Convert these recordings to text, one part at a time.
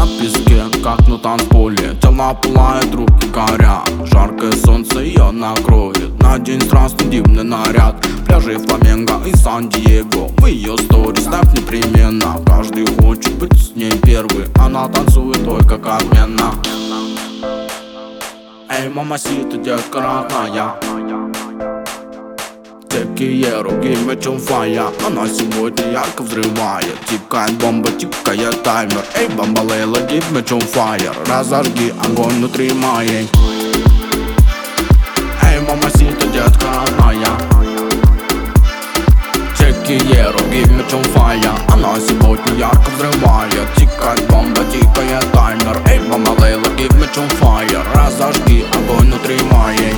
на песке, как на танцполе. Тела пылают, руки горят, жаркое солнце ее накроет. Надень страстный дивный наряд, пляжи Фламенго и Сан-Диего. В ее стори ставь непременно, каждый хочет быть с ней первый. Она танцует только как мена. Эй, мамасита, детка родная, Te quiero, give me some fire. Она сегодня ярко взрывает. Тикает бомба, тикает таймер. Эй, бомбалейла, give me some fire. Разожги огонь внутри моей. Эй, мамасита, детка родная, Te quiero, give me some fire. Она сегодня ярко взрывает. Тикает бомба, тикает таймер. Эй, бомбалейла, give me some fire. Разожги огонь внутри моей.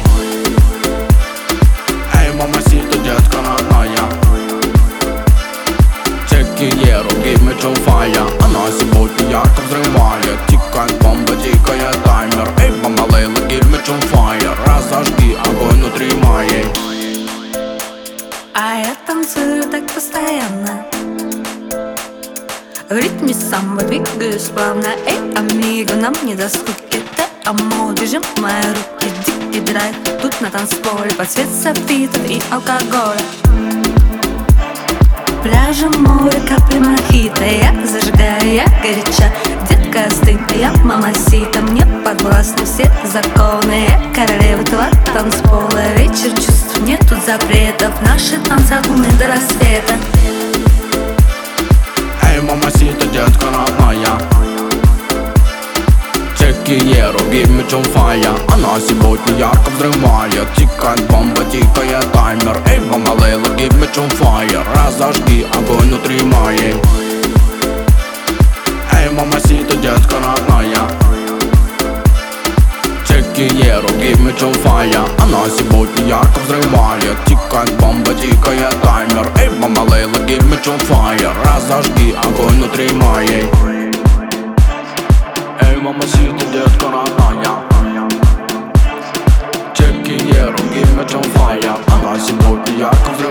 Мамасита, детка родная, Te quiero, give me some fire. Она сегодня ярко взрывает. Тикает бомба, тикает таймер. Эй, бомбалейла, give me some fire. Разожги огонь внутри моей. А я танцую так постоянно, в ритме самбо двигаюсь плавно. Эй, амиго, нам не до скуки. Ты, амо, держи мои руки. Дикий драйв тут на танцполе, под свет софитов и алкоголя. Пляжа, море, капли мохито. Я зажигаю, я горяча. Детка, остынь, я мамасита. Мне подвластны все законы. Я королева этого танцпола. Вечер чувств, нет тут запретов. Наши танцы от луны до рассвета. Эй, мамасита, детка родная, Te quiero, give me some fire. Она сегодня ярко взрывает. Тикает бомба, тикает таймер. Эй, бомбалейла, give me some fire. Разожги огонь внутри моей. Эй, мамасита, детка родная, Te quiero, give me some fire. Она сегодня ярко взрывает. Тикает бомба, тикает таймер. Эй, бомбалейла, give me some fire. Разожги огонь внутри моей. Эй, мамасита, детка родная, Te quiero, give me some fire. Она сегодня ярко взрывает.